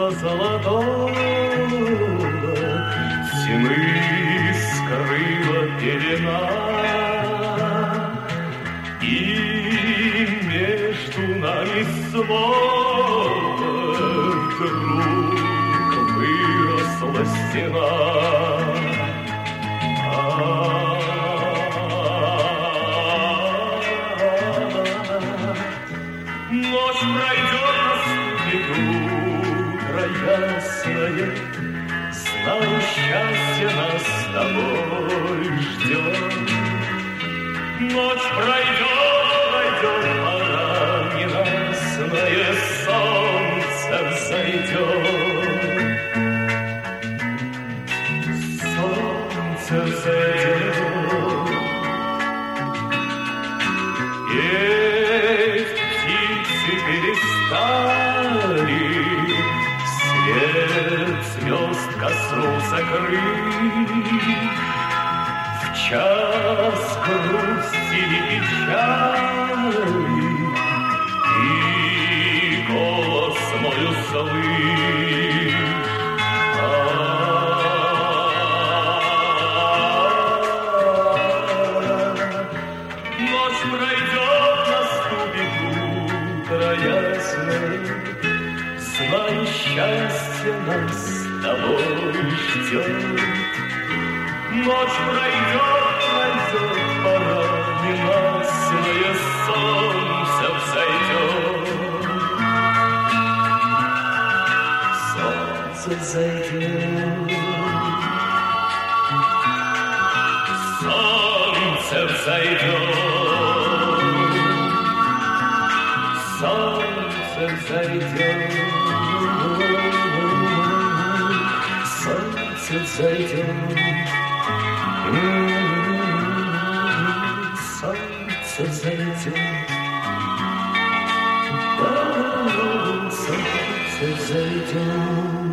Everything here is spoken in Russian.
солнца золотого тьмы скрыла пелена, и между нами снова вдруг выросла стена. Ночь пройдет, наступит утро ясное, знаю, счастье нас с тобой ждет. Ночь пройдет, пора ненастная, солнце взойдет. Солнце взойдет. Перестали свет звезд коснулся крыль. В час грусти и печали и голос мой услышь. Ночь пройдет, наступит утро ясное, знаю, счастье нас с тобой ждет. Ночь пройдет, пора ненастное, солнце взойдет. Солнце взойдет. Солнце взойдет. Солнце взойдет. Солнце взойдет. Солнце взойдет. Солнце взойдет.